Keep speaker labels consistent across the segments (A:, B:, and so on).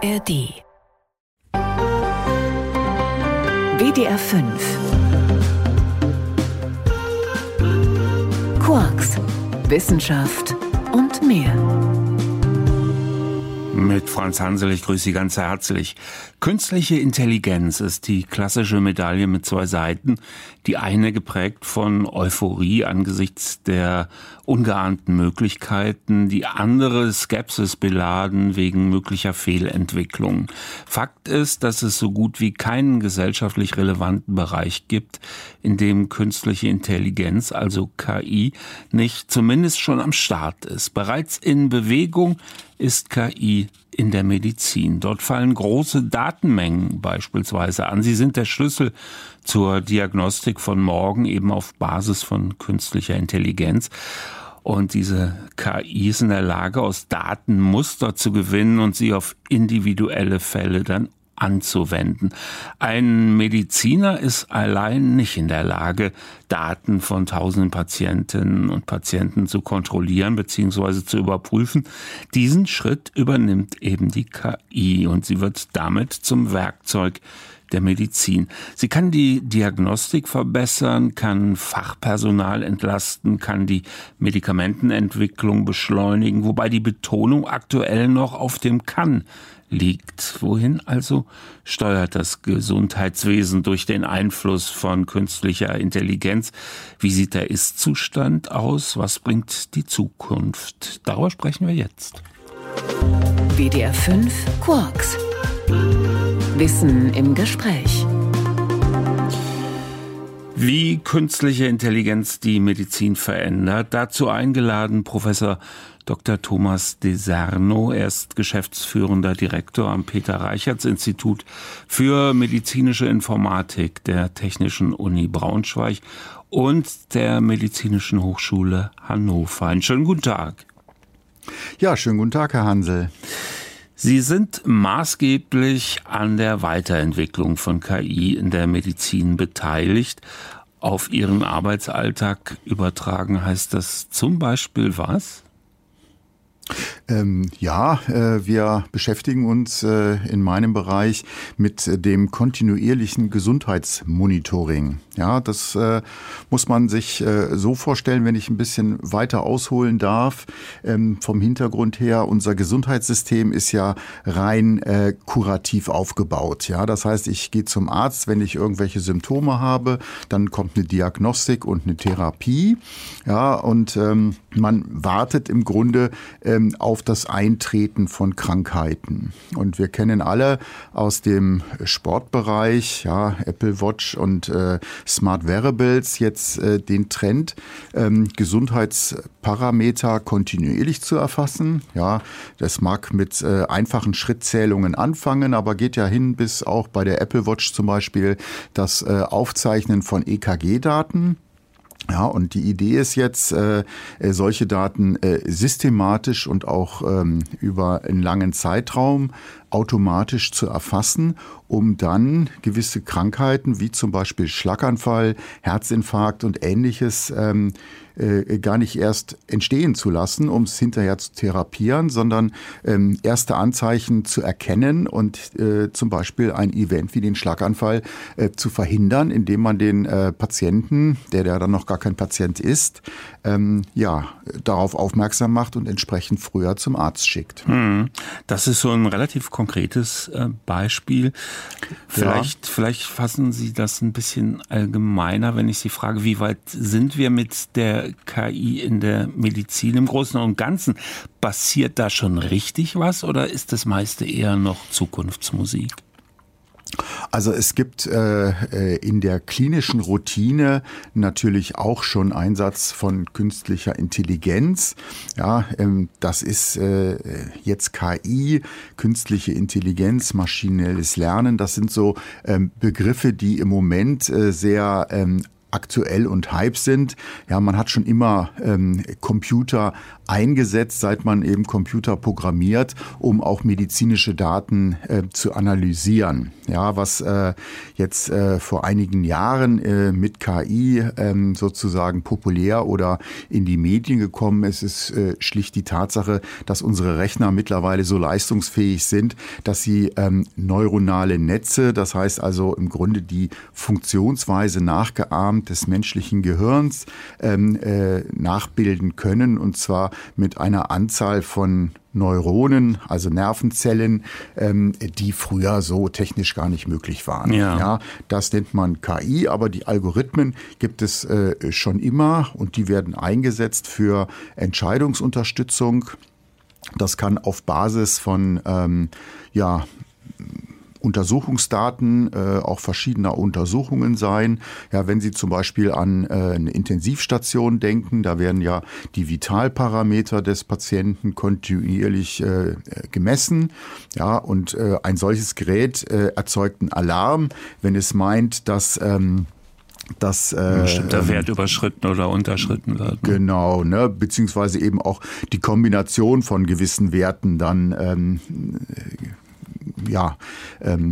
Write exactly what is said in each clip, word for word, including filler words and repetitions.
A: R D. W D R fünf. Quarks, Wissenschaft und mehr.
B: Mit Franz Hansel, ich grüße Sie ganz herzlich. Künstliche Intelligenz ist die klassische Medaille mit zwei Seiten. Die eine geprägt von Euphorie angesichts der ungeahnten Möglichkeiten, die andere Skepsis beladen wegen möglicher Fehlentwicklungen. Fakt ist, dass es so gut wie keinen gesellschaftlich relevanten Bereich gibt, in dem künstliche Intelligenz, also K I, nicht zumindest schon am Start ist. Bereits in Bewegung ist K I in der Medizin. Dort fallen große Datenmengen beispielsweise an. Sie sind der Schlüssel zur Diagnostik von morgen, eben auf Basis von künstlicher Intelligenz. Und diese K I ist in der Lage, aus Daten Muster zu gewinnen und sie auf individuelle Fälle dann anzuwenden. Ein Mediziner ist allein nicht in der Lage, Daten von tausenden Patientinnen und Patienten zu kontrollieren bzw. zu überprüfen. Diesen Schritt übernimmt eben die K I und sie wird damit zum Werkzeug der Medizin. Sie kann die Diagnostik verbessern, kann Fachpersonal entlasten, kann die Medikamentenentwicklung beschleunigen, wobei die Betonung aktuell noch auf dem kann liegt. Wohin also steuert das Gesundheitswesen durch den Einfluss von künstlicher Intelligenz? Wie sieht der Ist-Zustand aus? Was bringt die Zukunft? Darüber sprechen wir jetzt.
A: W D R fünf Quarks. Wissen im Gespräch.
B: Wie künstliche Intelligenz die Medizin verändert. Dazu eingeladen Professor Doktor Thomas Deserno. Er ist geschäftsführender Direktor am Peter-Reichertz-Institut für medizinische Informatik der Technischen Uni Braunschweig und der Medizinischen Hochschule Hannover. Einen schönen guten Tag.
C: Ja, schönen guten Tag, Herr Hansel.
B: Sie sind maßgeblich an der Weiterentwicklung von K I in der Medizin beteiligt. Auf Ihren Arbeitsalltag übertragen heißt das zum Beispiel was?
C: Ähm, ja, äh, wir beschäftigen uns äh, in meinem Bereich mit äh, dem kontinuierlichen Gesundheitsmonitoring. Ja, das äh, muss man sich äh, so vorstellen, wenn ich ein bisschen weiter ausholen darf. Ähm, vom Hintergrund her, unser Gesundheitssystem ist ja rein äh, kurativ aufgebaut. Ja, das heißt, ich gehe zum Arzt, wenn ich irgendwelche Symptome habe, dann kommt eine Diagnostik und eine Therapie. Ja, und ähm, man wartet im Grunde ähm, auf das Eintreten von Krankheiten. Und wir kennen alle aus dem Sportbereich, ja, Apple Watch und äh, Smart Wearables jetzt äh, den Trend, ähm, Gesundheitsparameter kontinuierlich zu erfassen. Ja, das mag mit äh, einfachen Schrittzählungen anfangen, aber geht ja hin bis auch bei der Apple Watch zum Beispiel das äh, Aufzeichnen von E K G-Daten. Ja, und die Idee ist jetzt, äh, solche Daten äh, systematisch und auch ähm, über einen langen Zeitraum automatisch zu erfassen, um dann gewisse Krankheiten wie zum Beispiel Schlaganfall, Herzinfarkt und Ähnliches ähm, äh, gar nicht erst entstehen zu lassen, um es hinterher zu therapieren, sondern ähm, erste Anzeichen zu erkennen und äh, zum Beispiel ein Event wie den Schlaganfall äh, zu verhindern, indem man den äh, Patienten, der der dann noch gar kein Patient ist, ähm, ja, darauf aufmerksam macht und entsprechend früher zum Arzt schickt.
B: Hm. Das ist so ein relativ konkretes äh, Beispiel. Vielleicht, ja. vielleicht fassen Sie das ein bisschen allgemeiner, wenn ich Sie frage, wie weit sind wir mit der K I in der Medizin im Großen und Ganzen? Passiert da schon richtig was oder ist das meiste eher noch Zukunftsmusik?
C: Also es gibt äh, in der klinischen Routine natürlich auch schon Einsatz von künstlicher Intelligenz. Ja, ähm, das ist äh, jetzt K I, künstliche Intelligenz, maschinelles Lernen. Das sind so ähm, Begriffe, die im Moment äh, sehr ähm, aktuell und Hype sind. Ja, man hat schon immer ähm, Computer eingesetzt, seit man eben Computer programmiert, um auch medizinische Daten äh, zu analysieren. Ja, was äh, jetzt äh, vor einigen Jahren äh, mit K I äh, sozusagen populär oder in die Medien gekommen ist, ist äh, schlicht die Tatsache, dass unsere Rechner mittlerweile so leistungsfähig sind, dass sie ähm, neuronale Netze, das heißt also im Grunde die Funktionsweise nachgeahmt des menschlichen Gehirns ähm, äh, nachbilden können, und zwar mit einer Anzahl von Neuronen, also Nervenzellen, ähm, die früher so technisch gar nicht möglich waren.
B: Ja.
C: Ja, das nennt man K I, aber die Algorithmen gibt es äh, schon immer und die werden eingesetzt für Entscheidungsunterstützung. Das kann auf Basis von ähm, ja, Untersuchungsdaten, äh, auch verschiedener Untersuchungen sein. Ja, wenn Sie zum Beispiel an äh, eine Intensivstation denken, da werden ja die Vitalparameter des Patienten kontinuierlich äh, gemessen. Ja, und äh, ein solches Gerät äh, erzeugt einen Alarm, wenn es meint, dass ähm, dass äh,
B: ein bestimmter Wert überschritten oder unterschritten wird. Ne?
C: Genau, ne, beziehungsweise eben auch die Kombination von gewissen Werten dann ähm, ja, ähm,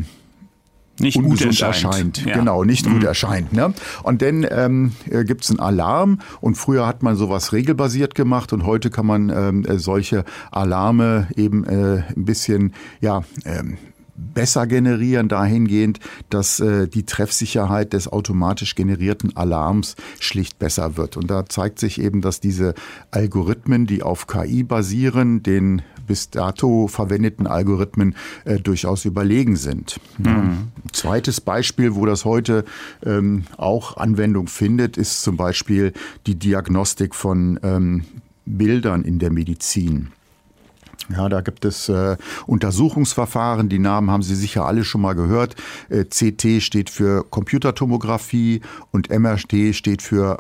B: nicht gut erscheint.
C: erscheint.
B: Ja.
C: Genau, nicht
B: mhm. gut
C: erscheint. Ne? Und dann ähm, gibt es einen Alarm, und früher hat man sowas regelbasiert gemacht und heute kann man ähm, solche Alarme eben äh, ein bisschen, ja, ähm, besser generieren, dahingehend, dass äh, die Treffsicherheit des automatisch generierten Alarms schlicht besser wird. Und da zeigt sich eben, dass diese Algorithmen, die auf K I basieren, den bis dato verwendeten Algorithmen äh, durchaus überlegen sind. Mhm. Ja. Ein zweites Beispiel, wo das heute ähm, auch Anwendung findet, ist zum Beispiel die Diagnostik von ähm, Bildern in der Medizin. Ja, da gibt es äh, Untersuchungsverfahren, die Namen haben Sie sicher alle schon mal gehört. Äh, C T steht für Computertomographie und M R T steht für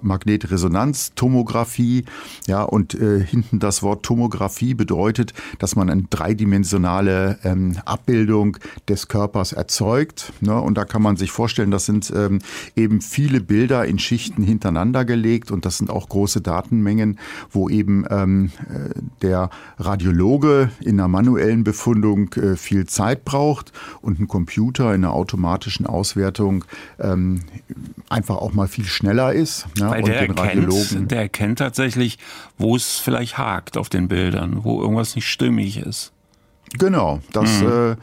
C: Magnetresonanztomographie. Ja, und äh, hinten das Wort Tomographie bedeutet, dass man eine dreidimensionale ähm, Abbildung des Körpers erzeugt. Ne? Und da kann man sich vorstellen, das sind ähm, eben viele Bilder in Schichten hintereinander gelegt, und das sind auch große Datenmengen, wo eben ähm, der Radiologe in einer manuellen Befundung äh, viel Zeit braucht und ein Computer in einer automatischen Auswertung ähm, einfach auch mal viel schneller ist. Ja,
B: Weil
C: und
B: der,
C: den
B: erkennt,
C: Radiologen,
B: der erkennt tatsächlich, wo es vielleicht hakt auf den Bildern, wo irgendwas nicht stimmig ist.
C: Genau, das
B: Mhm.
C: äh,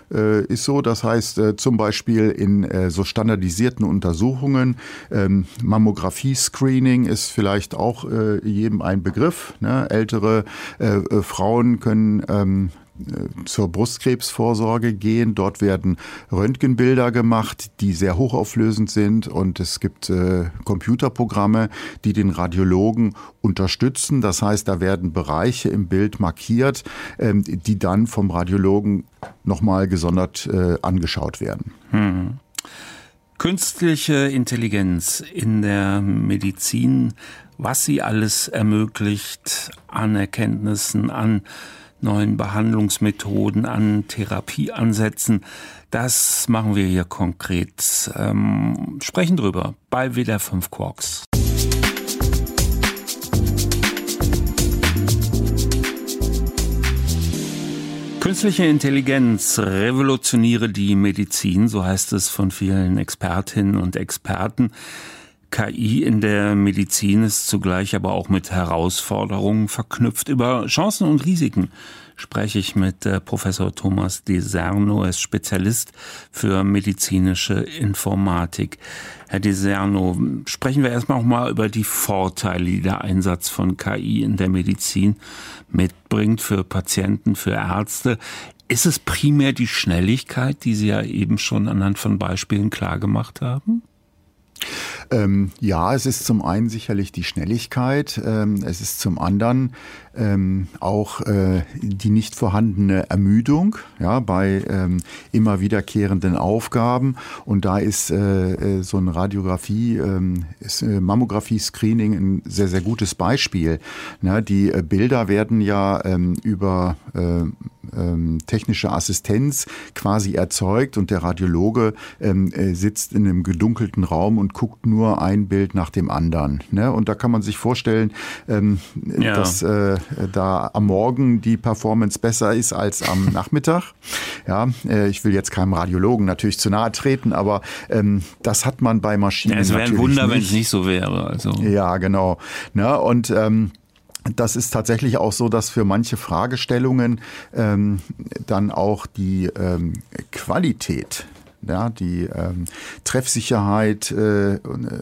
C: ist so. Das heißt äh, zum Beispiel in äh, so standardisierten Untersuchungen, ähm, Mammographie-Screening ist vielleicht auch äh, jedem ein Begriff. Ne? Ältere äh, äh, Frauen können ähm, zur Brustkrebsvorsorge gehen. Dort werden Röntgenbilder gemacht, die sehr hochauflösend sind, und es gibt äh, Computerprogramme, die den Radiologen unterstützen. Das heißt, da werden Bereiche im Bild markiert, ähm, die dann vom Radiologen nochmal gesondert äh, angeschaut werden.
B: Hm. Künstliche Intelligenz in der Medizin, was sie alles ermöglicht an Erkenntnissen, an neuen Behandlungsmethoden, an Therapieansätzen. Das machen wir hier konkret. Ähm, sprechen drüber bei W D R fünf Quarks. Künstliche Intelligenz revolutioniere die Medizin, so heißt es von vielen Expertinnen und Experten. K I in der Medizin ist zugleich aber auch mit Herausforderungen verknüpft. Über Chancen und Risiken spreche ich mit äh, Professor Thomas Deserno. Er ist Spezialist für medizinische Informatik. Herr Deserno, sprechen wir erstmal auch mal über die Vorteile, die der Einsatz von K I in der Medizin mitbringt für Patienten, für Ärzte. Ist es primär die Schnelligkeit, die Sie ja eben schon anhand von Beispielen klargemacht haben?
C: Ähm, ja, es ist zum einen sicherlich die Schnelligkeit, ähm, es ist zum anderen ähm, auch äh, die nicht vorhandene Ermüdung, ja, bei ähm, immer wiederkehrenden Aufgaben, und da ist äh, so ein Radiographie, ähm, ist, äh, Mammographie-Screening ein sehr, sehr gutes Beispiel. Na, die äh, Bilder werden ja ähm, über äh, ähm, technische Assistenz quasi erzeugt und der Radiologe ähm, äh, sitzt in einem gedunkelten Raum und guckt nur ein Bild nach dem anderen. Ne? Und da kann man sich vorstellen, ähm, ja. dass äh, da am Morgen die Performance besser ist als am Nachmittag. Ja, äh, ich will jetzt keinem Radiologen natürlich zu nahe treten, aber ähm, das hat man bei Maschinen. Ja,
B: es wäre ein Wunder, wenn es nicht so wäre. Also.
C: Ja, genau. Ne? Und ähm, das ist tatsächlich auch so, dass für manche Fragestellungen ähm, dann auch die ähm, Qualität, ja, die ähm, Treffsicherheit äh,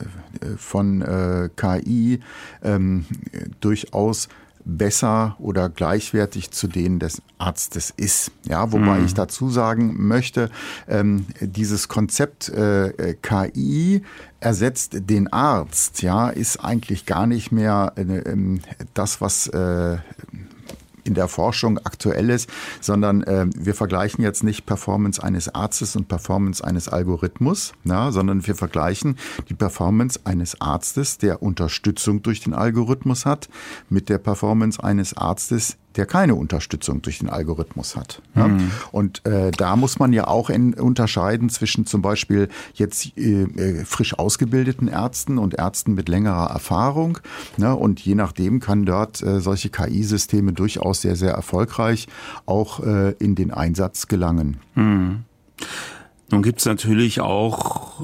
C: von äh, K I ähm, durchaus besser oder gleichwertig zu denen des Arztes ist. Ja, wobei mhm. ich dazu sagen möchte, ähm, dieses Konzept äh, K I ersetzt den Arzt, ja, ist eigentlich gar nicht mehr äh, das, was äh, in der Forschung aktuell ist, sondern äh, wir vergleichen jetzt nicht Performance eines Arztes und Performance eines Algorithmus, na, sondern wir vergleichen die Performance eines Arztes, der Unterstützung durch den Algorithmus hat, mit der Performance eines Arztes, der keine Unterstützung durch den Algorithmus hat. Ja? Mhm. Und äh, da muss man ja auch in, unterscheiden zwischen zum Beispiel jetzt äh, frisch ausgebildeten Ärzten und Ärzten mit längerer Erfahrung. Ne? Und je nachdem kann dort äh, solche K I-Systeme durchaus sehr, sehr erfolgreich auch äh, in den Einsatz gelangen.
B: Mhm. Nun gibt es natürlich auch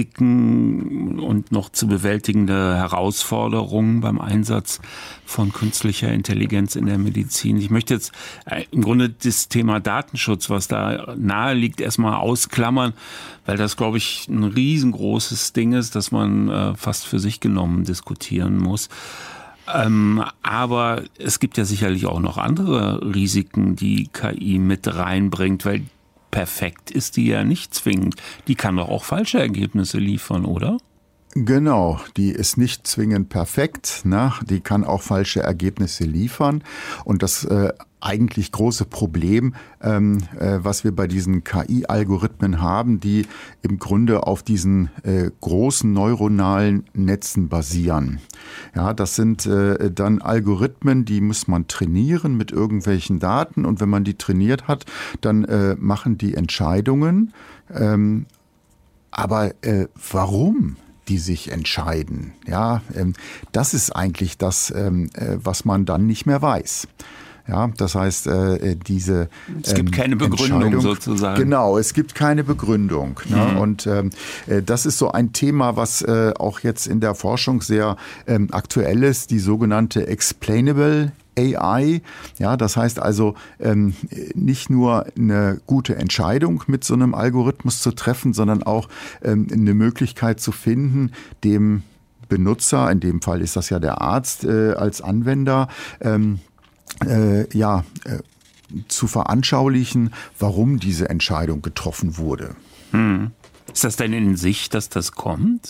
B: Risiken und noch zu bewältigende Herausforderungen beim Einsatz von künstlicher Intelligenz in der Medizin. Ich möchte jetzt im Grunde das Thema Datenschutz, was da nahe liegt, erstmal ausklammern, weil das, glaube ich, ein riesengroßes Ding ist, das man äh, fast für sich genommen diskutieren muss. Ähm, aber es gibt ja sicherlich auch noch andere Risiken, die K I mit reinbringt, weil perfekt ist die ja nicht zwingend. Die kann doch auch falsche Ergebnisse liefern, oder?
C: Genau, die ist nicht zwingend perfekt, ne? Die kann auch falsche Ergebnisse liefern. Und das äh, eigentlich große Problem, ähm, äh, was wir bei diesen K I-Algorithmen haben, die im Grunde auf diesen äh, großen neuronalen Netzen basieren. Ja, das sind äh, dann Algorithmen, die muss man trainieren mit irgendwelchen Daten. Und wenn man die trainiert hat, dann äh, machen die Entscheidungen. Ähm, aber äh, warum die sich entscheiden? Ja, ähm, das ist eigentlich das, ähm, äh, was man dann nicht mehr weiß. Ja, das heißt, äh, diese
B: Es gibt ähm, keine Begründung sozusagen.
C: Genau, es gibt keine Begründung. Ne? Mhm. Und ähm, äh, das ist so ein Thema, was äh, auch jetzt in der Forschung sehr ähm, aktuell ist, die sogenannte Explainable A I. Ja, das heißt also ähm, nicht nur eine gute Entscheidung mit so einem Algorithmus zu treffen, sondern auch ähm, eine Möglichkeit zu finden, dem Benutzer, in dem Fall ist das ja der Arzt äh, als Anwender, ähm, Äh, ja, äh, zu veranschaulichen, warum diese Entscheidung getroffen wurde.
B: Hm. Ist das denn in Sicht, dass das kommt?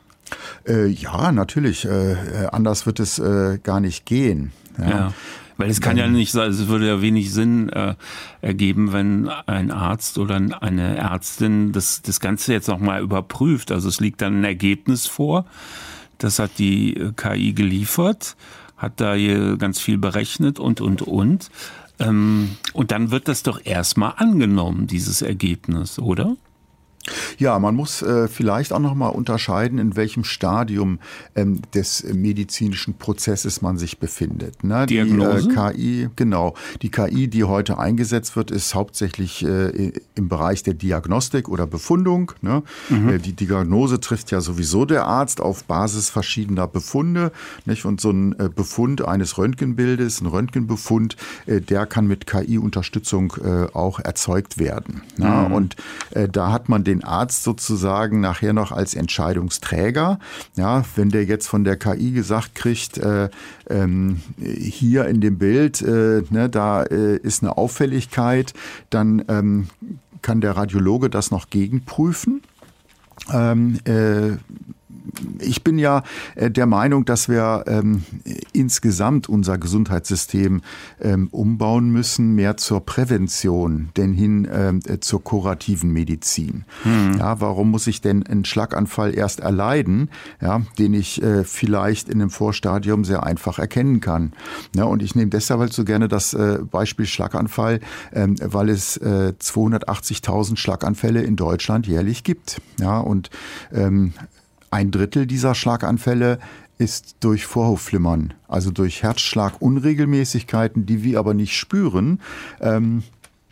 C: Äh, ja, natürlich. Äh, anders wird es äh, gar nicht gehen. Ja.
B: Ja. Weil es kann ja nicht sein, es würde ja wenig Sinn äh, ergeben, wenn ein Arzt oder eine Ärztin das, das Ganze jetzt nochmal überprüft. Also es liegt dann ein Ergebnis vor, das hat die K I geliefert, hat da hier ganz viel berechnet und, und, und. Ähm, und dann wird das doch erstmal angenommen, dieses Ergebnis, oder?
C: Ja, man muss äh, vielleicht auch noch mal unterscheiden, in welchem Stadium ähm, des medizinischen Prozesses man sich befindet. Ne?
B: Diagnose?
C: Die äh, K I, genau. Die K I, die heute eingesetzt wird, ist hauptsächlich äh, im Bereich der Diagnostik oder Befundung. Ne? Mhm. Äh, die Diagnose trifft ja sowieso der Arzt auf Basis verschiedener Befunde. Nicht? Und so ein äh, Befund eines Röntgenbildes, ein Röntgenbefund, äh, der kann mit K I-Unterstützung äh, auch erzeugt werden. Mhm. Ne? Und äh, da hat man den Arzt sozusagen nachher noch als Entscheidungsträger. Ja, wenn der jetzt von der K I gesagt kriegt, äh, ähm, hier in dem Bild, äh, ne, da äh, ist eine Auffälligkeit, dann ähm, kann der Radiologe das noch gegenprüfen. Ähm, äh, ich bin ja der Meinung, dass wir ähm, insgesamt unser Gesundheitssystem ähm, umbauen müssen, mehr zur Prävention, denn hin ähm, zur kurativen Medizin. Mhm. Ja, warum muss ich denn einen Schlaganfall erst erleiden, ja, den ich äh, vielleicht in einem Vorstadium sehr einfach erkennen kann? Ja, und ich nehme deshalb halt so gerne das äh, Beispiel Schlaganfall, ähm, weil es äh, zweihundertachtzigtausend Schlaganfälle in Deutschland jährlich gibt. Ja, und ähm, ein Drittel dieser Schlaganfälle ist durch Vorhofflimmern, also durch Herzschlagunregelmäßigkeiten, die wir aber nicht spüren, ähm,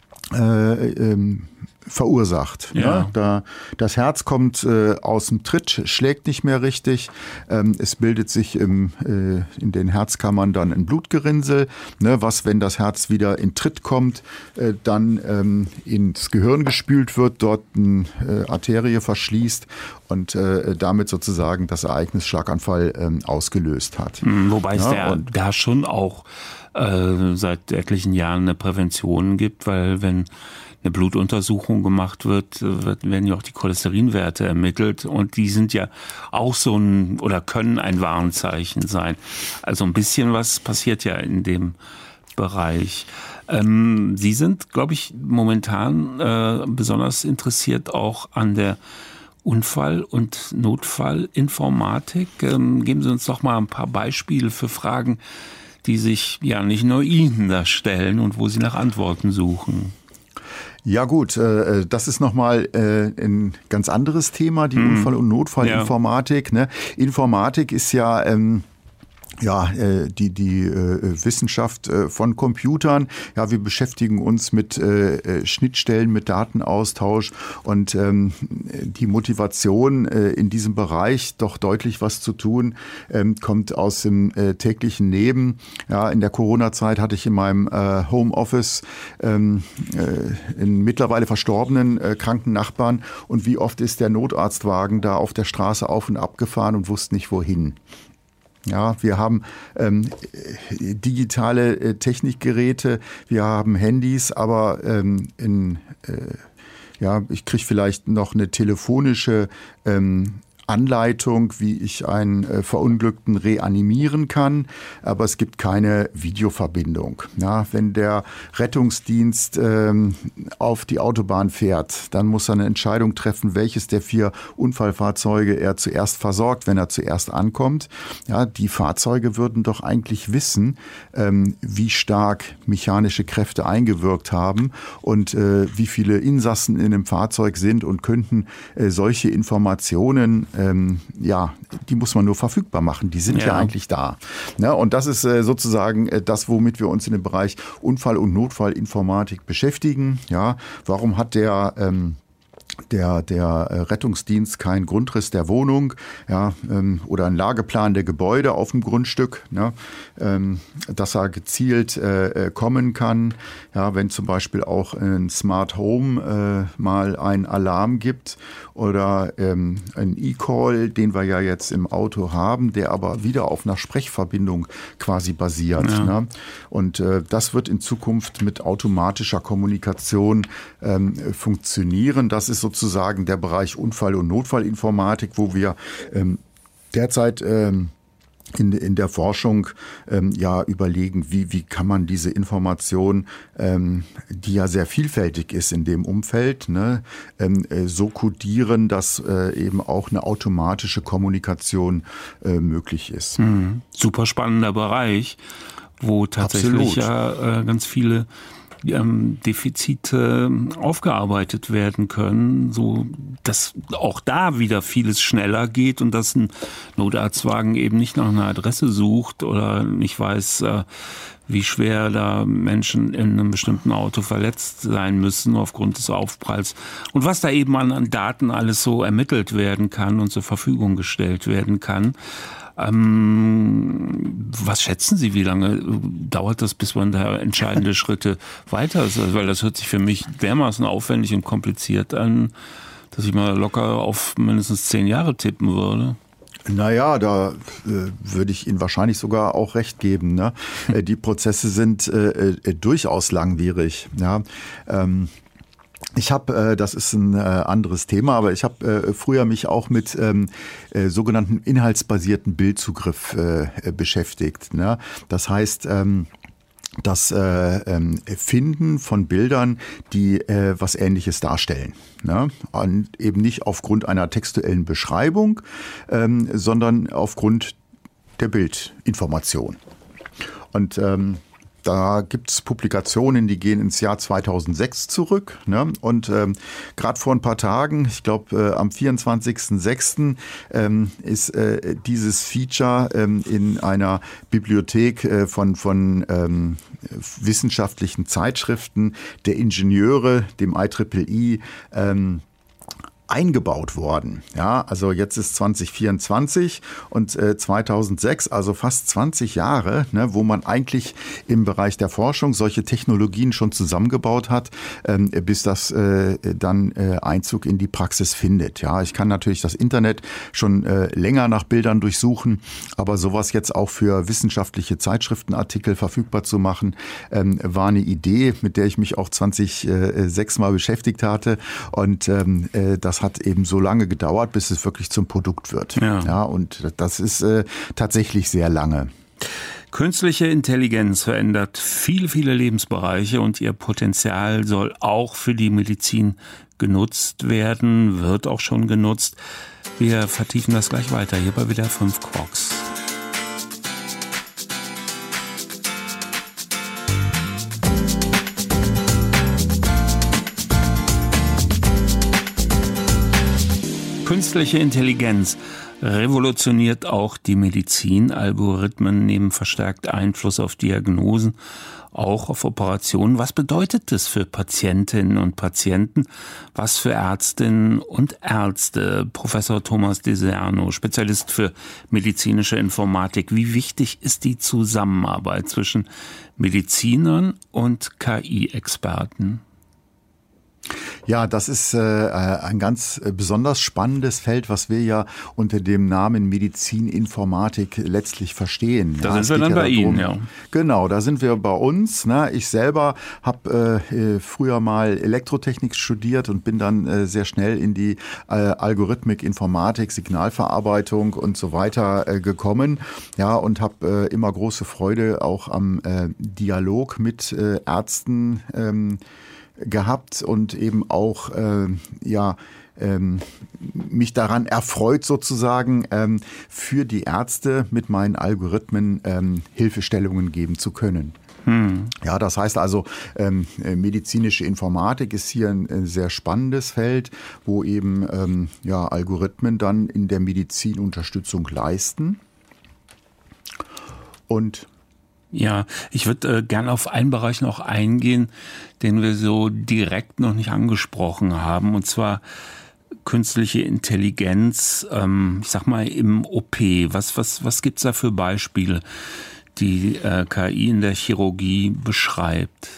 C: äh, ähm, verursacht. Ja. Ja, da, das Herz kommt äh, aus dem Tritt, schlägt nicht mehr richtig. Ähm, es bildet sich im, äh, in den Herzkammern dann ein Blutgerinnsel, ne, was, wenn das Herz wieder in Tritt kommt, äh, dann ähm, ins Gehirn gespült wird, dort eine äh, Arterie verschließt und äh, damit sozusagen das Ereignis Schlaganfall ähm, ausgelöst hat.
B: Wobei es ja, da, da schon auch äh, seit etlichen Jahren eine Prävention gibt, weil wenn eine Blutuntersuchung gemacht wird, wird, werden ja auch die Cholesterinwerte ermittelt und die sind ja auch so ein oder können ein Warnzeichen sein. Also ein bisschen was passiert ja in dem Bereich. Ähm, Sie sind, glaube ich, momentan äh, besonders interessiert auch an der Unfall- und Notfallinformatik. Ähm, geben Sie uns doch mal ein paar Beispiele für Fragen, die sich ja nicht nur Ihnen da stellen und wo Sie nach Antworten suchen.
C: Ja gut, äh, das ist nochmal äh, ein ganz anderes Thema, die hm. Unfall- und Notfallinformatik. Ja. Ne? Informatik ist ja... Ähm Ja, äh, die die äh, Wissenschaft äh, von Computern. Ja, wir beschäftigen uns mit äh, Schnittstellen, mit Datenaustausch und ähm, die Motivation äh, in diesem Bereich doch deutlich was zu tun ähm, kommt aus dem äh, täglichen Leben. Ja, in der Corona-Zeit hatte ich in meinem äh, Homeoffice ähm, äh, einen mittlerweile verstorbenen äh, kranken Nachbarn und wie oft ist der Notarztwagen da auf der Straße auf und ab gefahren und wusste nicht wohin. Ja, wir haben ähm, digitale äh, Technikgeräte, wir haben Handys, aber ähm, in, äh, ja, ich kriege vielleicht noch eine telefonische ähm, Anleitung, wie ich einen äh, Verunglückten reanimieren kann, aber es gibt keine Videoverbindung. Ja, wenn der Rettungsdienst ähm, auf die Autobahn fährt, dann muss er eine Entscheidung treffen, welches der vier Unfallfahrzeuge er zuerst versorgt, wenn er zuerst ankommt. Ja, die Fahrzeuge würden doch eigentlich wissen, ähm, wie stark mechanische Kräfte eingewirkt haben und äh, wie viele Insassen in dem Fahrzeug sind und könnten äh, solche Informationen Ähm, ja, die muss man nur verfügbar machen. Die sind ja, ja eigentlich da. Ne? Und das ist äh, sozusagen äh, das, womit wir uns in dem Bereich Unfall- und Notfallinformatik beschäftigen. Ja, warum hat der ähm, Der, der Rettungsdienst kein Grundriss der Wohnung, ja, ähm, oder ein Lageplan der Gebäude auf dem Grundstück, ne, ähm, dass er gezielt äh, kommen kann. Ja, wenn zum Beispiel auch ein Smart Home äh, mal einen Alarm gibt oder ähm, ein E-Call, den wir ja jetzt im Auto haben, der aber wieder auf einer Sprechverbindung quasi basiert. Ja. Ne? Und äh, das wird in Zukunft mit automatischer Kommunikation ähm, funktionieren. Das ist sozusagen der Bereich Unfall- und Notfallinformatik, wo wir ähm, derzeit ähm, in, in der Forschung ähm, ja überlegen, wie, wie kann man diese Information, ähm, die ja sehr vielfältig ist in dem Umfeld, ne, ähm, äh, so kodieren, dass äh, eben auch eine automatische Kommunikation äh, möglich ist.
B: Mhm. Super spannender Bereich, wo tatsächlich ja äh, ganz viele Ähm, Defizite aufgearbeitet werden können, so dass auch da wieder vieles schneller geht und dass ein Notarztwagen eben nicht nach einer Adresse sucht oder nicht weiß, äh, wie schwer da Menschen in einem bestimmten Auto verletzt sein müssen aufgrund des Aufpralls und was da eben an, an Daten alles so ermittelt werden kann und zur Verfügung gestellt werden kann. Ähm, was schätzen Sie, wie lange dauert das, bis man da entscheidende Schritte weiter ist? Also, weil das hört sich für mich dermaßen aufwendig und kompliziert an, dass ich mal locker auf mindestens zehn Jahre tippen würde.
C: Naja, da äh, würde ich Ihnen wahrscheinlich sogar auch recht geben. Ne? Die Prozesse sind äh, äh, durchaus langwierig. Ja? Ähm Ich habe, äh, das ist ein äh, anderes Thema, aber ich habe äh, früher mich auch mit ähm, äh, sogenannten inhaltsbasierten Bildzugriff äh, beschäftigt. Ne? Das heißt, ähm, das äh, ähm, Finden von Bildern, die äh, was Ähnliches darstellen. Ne? Und eben nicht aufgrund einer textuellen Beschreibung, ähm, sondern aufgrund der Bildinformation. Und ähm, da gibt es Publikationen, die gehen ins Jahr zweitausendsechs zurück. Ne? Und ähm, gerade vor ein paar Tagen, ich glaube äh, am vierundzwanzigsten sechsten ähm, ist äh, dieses Feature ähm, in einer Bibliothek äh, von, von ähm, wissenschaftlichen Zeitschriften der Ingenieure, dem I E E E, ähm, eingebaut worden. Ja, also jetzt ist zwanzig vierundzwanzig und äh, zweitausendsechs, also fast zwanzig Jahre, ne, wo man eigentlich im Bereich der Forschung solche Technologien schon zusammengebaut hat, ähm, bis das äh, dann äh, Einzug in die Praxis findet. Ja, ich kann natürlich das Internet schon äh, länger nach Bildern durchsuchen, aber sowas jetzt auch für wissenschaftliche Zeitschriftenartikel verfügbar zu machen, ähm, war eine Idee, mit der ich mich auch zweitausendsechs mal beschäftigt hatte, und ähm, äh, das hat eben so lange gedauert, bis es wirklich zum Produkt wird. Ja, ja, und das ist äh, tatsächlich sehr lange.
B: Künstliche Intelligenz verändert viele, viele Lebensbereiche und ihr Potenzial soll auch für die Medizin genutzt werden, wird auch schon genutzt. Wir vertiefen das gleich weiter hier bei W D R fünf Quarks. Künstliche Intelligenz revolutioniert auch die Medizin. Algorithmen nehmen verstärkt Einfluss auf Diagnosen, auch auf Operationen. Was bedeutet das für Patientinnen und Patienten? Was für Ärztinnen und Ärzte? Professor Thomas Deserno, Spezialist für medizinische Informatik. Wie wichtig ist die Zusammenarbeit zwischen Medizinern und K I-Experten?
C: Ja, das ist äh, ein ganz besonders spannendes Feld, was wir ja unter dem Namen Medizininformatik letztlich verstehen.
B: Da
C: ja,
B: sind wir dann ja bei darum, Ihnen, ja.
C: Genau, da sind wir bei uns. Ne? Ich selber habe äh, früher mal Elektrotechnik studiert und bin dann äh, sehr schnell in die äh, Algorithmik, Informatik, Signalverarbeitung und so weiter äh, gekommen. Ja, und habe äh, immer große Freude auch am äh, Dialog mit äh, Ärzten ähm, gehabt und eben auch äh, ja ähm, mich daran erfreut sozusagen, ähm, für die Ärzte mit meinen Algorithmen ähm, Hilfestellungen geben zu können. Hm. Ja, das heißt also, ähm, medizinische Informatik ist hier ein, ein sehr spannendes Feld, wo eben ähm, ja, Algorithmen dann in der Medizin Unterstützung leisten. Und
B: Ja, ich würde äh, gern auf einen Bereich noch eingehen, den wir so direkt noch nicht angesprochen haben, und zwar künstliche Intelligenz, ähm, ich sag mal im O P. Was, was, was gibt's da für Beispiele, die äh, K I in der Chirurgie beschreibt?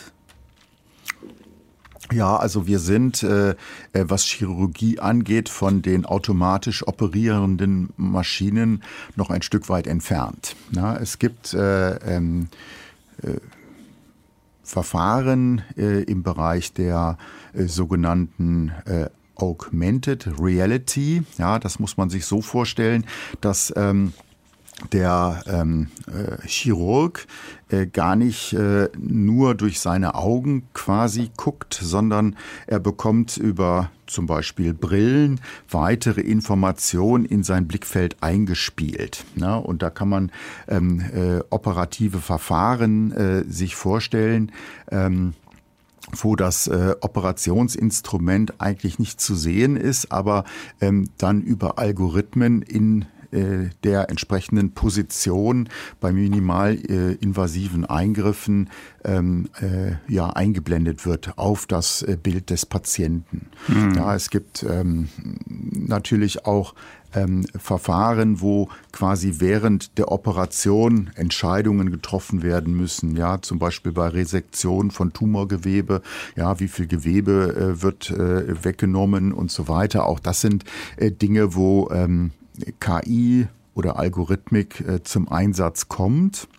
C: Ja, also wir sind, äh, was Chirurgie angeht, von den automatisch operierenden Maschinen noch ein Stück weit entfernt. Na, es gibt äh, ähm, äh, Verfahren äh, im Bereich der äh, sogenannten äh, Augmented Reality. Ja, das muss man sich so vorstellen, dass ähm, der ähm, äh, Chirurg äh, gar nicht äh, nur durch seine Augen quasi guckt, sondern er bekommt über zum Beispiel Brillen weitere Informationen in sein Blickfeld eingespielt. Ja, und da kann man ähm, äh, operative Verfahren äh, sich vorstellen, ähm, wo das äh, Operationsinstrument eigentlich nicht zu sehen ist, aber ähm, dann über Algorithmen in der entsprechenden Position bei minimal äh, invasiven Eingriffen ähm, äh, ja, eingeblendet wird auf das äh, Bild des Patienten. Mhm. Ja, es gibt ähm, natürlich auch ähm, Verfahren, wo quasi während der Operation Entscheidungen getroffen werden müssen. Ja, zum Beispiel bei Resektion von Tumorgewebe. Ja, wie viel Gewebe äh, wird äh, weggenommen und so weiter. Auch das sind äh, Dinge, wo ähm, K I oder Algorithmik äh, zum Einsatz kommt.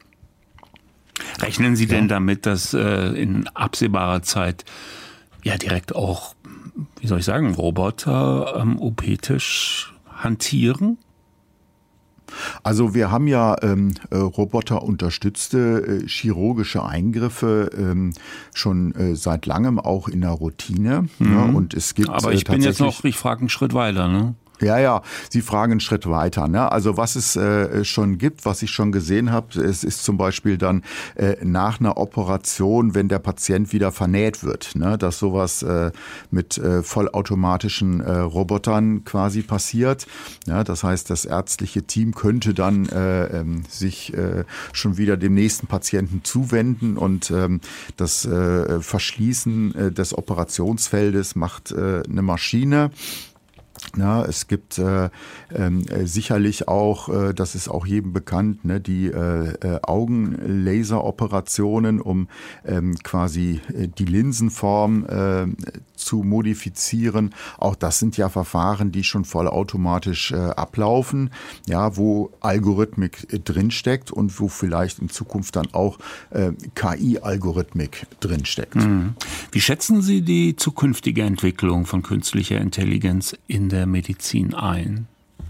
B: Rechnen Sie ja. denn damit, dass äh, in absehbarer Zeit ja direkt auch wie soll ich sagen, Roboter am O P-Tisch hantieren?
C: Also wir haben ja ähm, roboterunterstützte äh, chirurgische Eingriffe ähm, schon äh, seit langem auch in der Routine. Mhm. Ja, und es gibt,
B: aber ich
C: äh,
B: bin jetzt noch, ich frage einen Schritt weiter, ne?
C: Ja, ja, Sie fragen einen Schritt weiter. Ne? Also was es äh, schon gibt, was ich schon gesehen habe, es ist zum Beispiel dann äh, nach einer Operation, wenn der Patient wieder vernäht wird, ne? Dass sowas äh, mit äh, vollautomatischen äh, Robotern quasi passiert. Ja, das heißt, das ärztliche Team könnte dann äh, ähm, sich äh, schon wieder dem nächsten Patienten zuwenden und ähm, das äh, Verschließen äh, des Operationsfeldes macht äh, eine Maschine. Ja, es gibt äh, äh, sicherlich auch, äh, das ist auch jedem bekannt, ne, die äh, äh, Augenlaseroperationen, um ähm, quasi äh, die Linsenform äh, zu modifizieren. Auch das sind ja Verfahren, die schon vollautomatisch äh, ablaufen, ja, wo Algorithmik äh, drinsteckt und wo vielleicht in Zukunft dann auch äh, K I-Algorithmik drinsteckt.
B: Mhm. Wie schätzen Sie die zukünftige Entwicklung von künstlicher Intelligenz in der Medizin ein?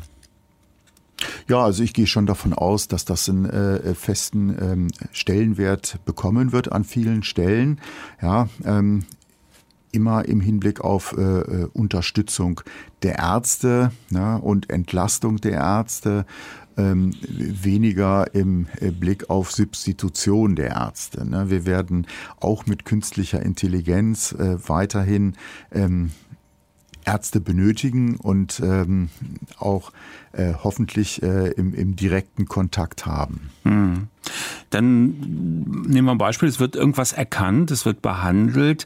C: Ja, also ich gehe schon davon aus, dass das einen äh, festen ähm, Stellenwert bekommen wird an vielen Stellen. Ja, ähm, immer im Hinblick auf äh, Unterstützung der Ärzte, ja, und Entlastung der Ärzte, ähm, weniger im äh, Blick auf Substitution der Ärzte. Ne? Wir werden auch mit künstlicher Intelligenz äh, weiterhin ähm, Ärzte benötigen und ähm, auch äh, hoffentlich äh, im, im direkten Kontakt haben.
B: Hm. Dann nehmen wir ein Beispiel, es wird irgendwas erkannt, es wird behandelt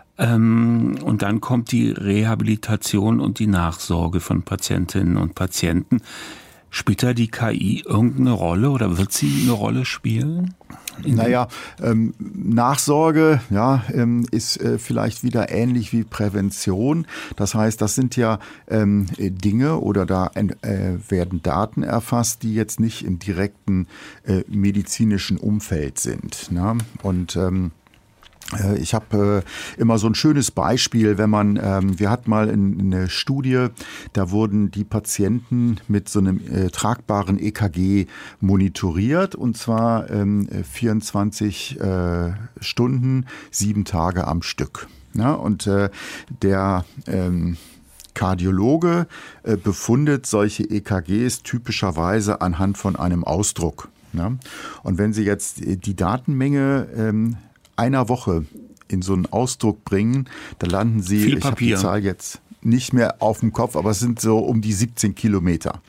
B: ähm, und dann kommt die Rehabilitation und die Nachsorge von Patientinnen und Patienten. Spielt da die K I irgendeine Rolle oder wird sie eine Rolle spielen?
C: Naja, ähm, Nachsorge ja, ähm, ist äh, vielleicht wieder ähnlich wie Prävention. Das heißt, das sind ja ähm, Dinge oder da äh, werden Daten erfasst, die jetzt nicht im direkten äh, medizinischen Umfeld sind. Ne? Und ähm, ich habe äh, immer so ein schönes Beispiel, wenn man, ähm, wir hatten mal in, in eine Studie, da wurden die Patienten mit so einem äh, tragbaren E K G monitoriert und zwar ähm, vierundzwanzig äh, Stunden, sieben Tage am Stück. Ja, und äh, der ähm, Kardiologe äh, befundet solche E K Gs typischerweise anhand von einem Ausdruck. Ja? Und wenn Sie jetzt die Datenmenge ähm, einer Woche in so einen Ausdruck bringen, da landen Sie,
B: Viel
C: ich habe
B: Papier.
C: die Zahl jetzt nicht mehr auf dem Kopf, aber es sind so um die siebzehn Kilometer.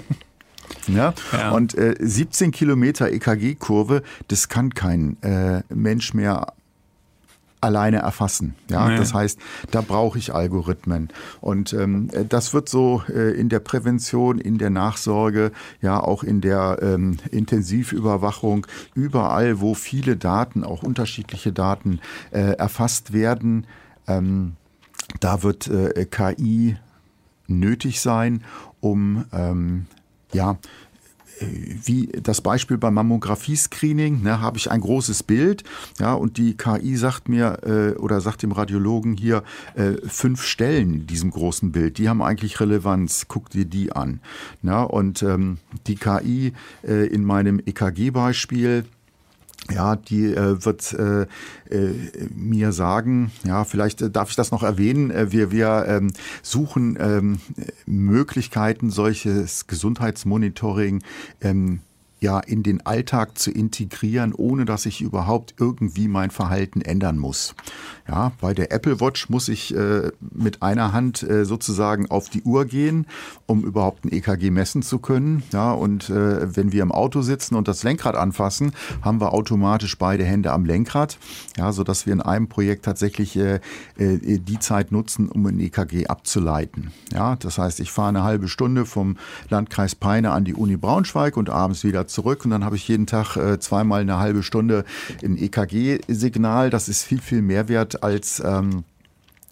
C: Ja?
B: Ja.
C: Und äh, siebzehn Kilometer E K G-Kurve, das kann kein äh, Mensch mehr alleine erfassen. Ja,
B: nee.
C: Das heißt, da brauche ich Algorithmen. Und ähm, das wird so äh, in der Prävention, in der Nachsorge, ja auch in der ähm, Intensivüberwachung, überall, wo viele Daten, auch unterschiedliche Daten äh, erfasst werden, ähm, da wird äh, K I nötig sein, um ähm, ja wie das Beispiel beim Mammographie-Screening, ne, habe ich ein großes Bild, ja, und die K I sagt mir äh, oder sagt dem Radiologen hier äh, fünf Stellen in diesem großen Bild, die haben eigentlich Relevanz, guck dir die an. Ja, und ähm, die K I äh, in meinem E K G-Beispiel, ja, die äh, wird äh, äh, mir sagen, ja, vielleicht äh, darf ich das noch erwähnen, äh, wir, wir ähm, suchen ähm, Möglichkeiten, solches Gesundheitsmonitoring ähm, ja in den Alltag zu integrieren, ohne dass ich überhaupt irgendwie mein Verhalten ändern muss. Ja, bei der Apple Watch muss ich äh, mit einer Hand äh, sozusagen auf die Uhr gehen, um überhaupt ein E K G messen zu können. Ja, und äh, wenn wir im Auto sitzen und das Lenkrad anfassen, haben wir automatisch beide Hände am Lenkrad, ja, sodass wir in einem Projekt tatsächlich äh, äh, die Zeit nutzen, um ein E K G abzuleiten. Ja, das heißt, ich fahre eine halbe Stunde vom Landkreis Peine an die Uni Braunschweig und abends wieder zurück und dann habe ich jeden Tag äh, zweimal eine halbe Stunde ein E K G-Signal. Das ist viel, viel mehr wert als ähm,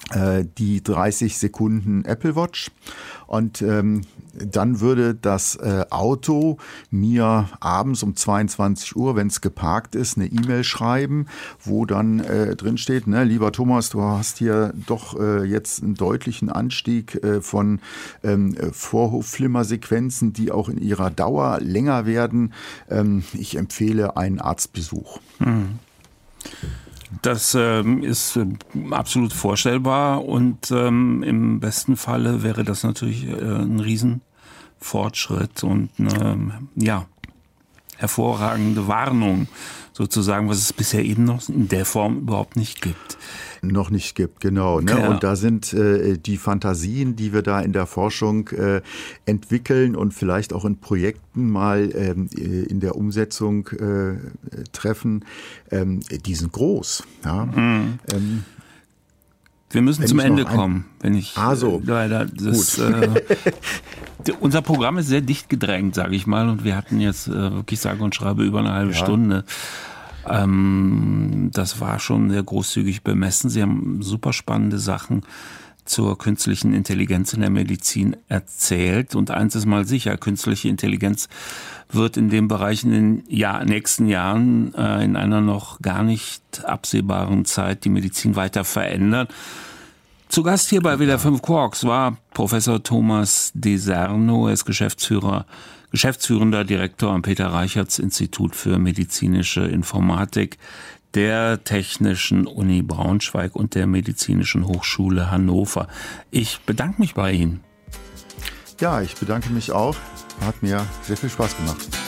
C: äh, die dreißig Sekunden Apple Watch. Und ähm, dann würde das äh, Auto mir abends um zweiundzwanzig Uhr, wenn es geparkt ist, eine E-Mail schreiben, wo dann äh, drin steht, ne, lieber Thomas, du hast hier doch äh, jetzt einen deutlichen Anstieg äh, von ähm, Vorhofflimmersequenzen, die auch in ihrer Dauer länger werden. Ähm, ich empfehle einen Arztbesuch.
B: Hm. Das ähm, ist äh, absolut vorstellbar und ähm, im besten Falle wäre das natürlich äh, ein Riesenfortschritt und eine ja, hervorragende Warnung sozusagen, was es bisher eben noch in der Form überhaupt nicht gibt.
C: Noch nicht gibt, genau. Ne?
B: Ja.
C: Und da sind äh, die Fantasien, die wir da in der Forschung äh, entwickeln und vielleicht auch in Projekten mal ähm, in der Umsetzung äh, treffen, ähm, die sind groß. Ja?
B: Mhm.
C: Ähm,
B: wir müssen zum Ende kommen, wenn ich
C: ah, so.
B: äh, leider das, äh, unser Programm ist sehr dicht gedrängt, sage ich mal, und wir hatten jetzt äh, wirklich sage und schreibe über eine halbe
C: ja.
B: Stunde. Ähm, das war schon sehr großzügig bemessen. Sie haben super spannende Sachen zur künstlichen Intelligenz in der Medizin erzählt. Und eins ist mal sicher, künstliche Intelligenz wird in dem Bereich in den Jahr, nächsten Jahren äh, in einer noch gar nicht absehbaren Zeit die Medizin weiter verändern. Zu Gast hier bei W D R fünf Quarks war Professor Thomas Deserno. Er ist Geschäftsführer Geschäftsführender Direktor am Peter-Reichertz-Institut für medizinische Informatik der Technischen Uni Braunschweig und der Medizinischen Hochschule Hannover. Ich bedanke mich bei Ihnen.
C: Ja, ich bedanke mich auch. Hat mir sehr viel Spaß gemacht.